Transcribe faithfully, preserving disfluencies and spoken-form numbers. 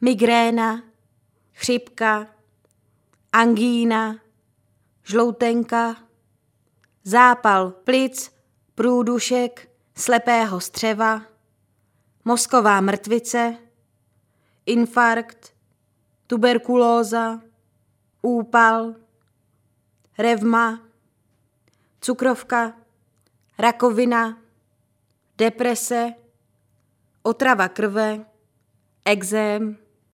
migréna, chřipka, angína, žloutenka, zápal plic, průdušek, slepého střeva, mozková mrtvice, infarkt, tuberkulóza, úpal, revma, cukrovka, rakovina, deprese, otrava krve, ekzém,